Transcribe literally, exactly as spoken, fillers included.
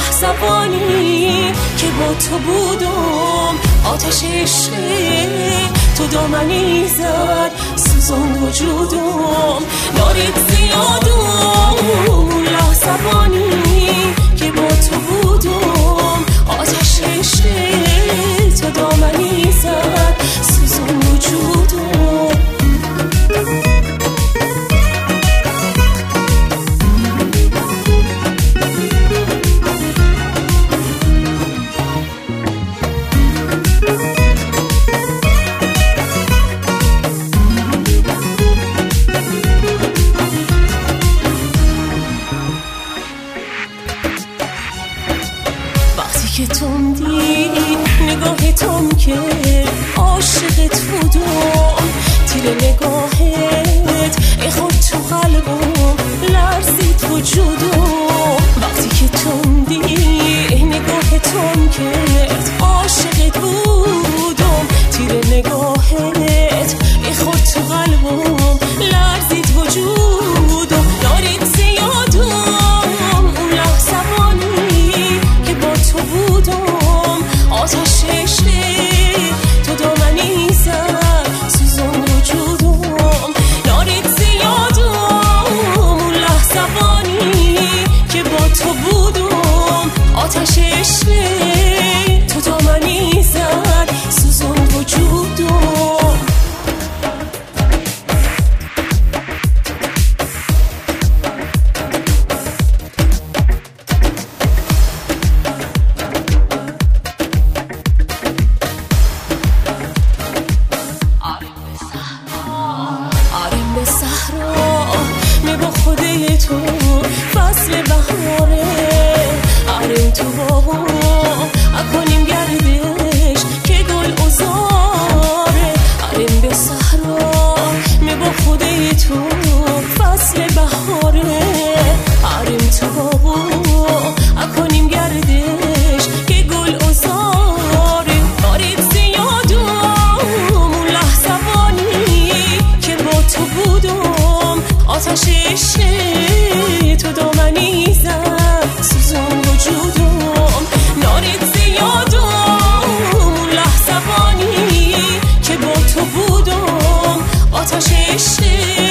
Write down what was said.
لحظوانی که با تو بودم، آتش عشق تو دامنی زد سوزون وجودم. نارت زیادم لحظوانی که با تو بودم، آتش عشق تو دامنی زد سوزون وجودم. که تم دید نگاه تم که عاشقت بودم، تیر نگاهت ای خود تو قلبم لرزید وجودم. وقتی که تم دید نگاه تم که عاشقت بودم، تیر نگاهت ای خود تو قلبم لرزید وجودم. دارید زیادم اون لحظوانی که با تو بودم، آتش عشق تو دامنی زد سوزون وجودم. دارید زیادم اون لحظوانی که با تو بودم، آتش عشق تو دامنی زد سوزون وجودم. تو فصل بهاره آریم تو باغو اکنیم گردش که گل ازاره. آریم به صحرا می با خوده تو فصل بهاره آریم تو باغو اکنیم گردش که گل ازاره. دارید زیادم اون لحظوانی که با تو بودم، آتش عشق تو دامنی زد سوزون وجودم. نارید زیادم اون لحظوانی که با تو بودم، آتش عشق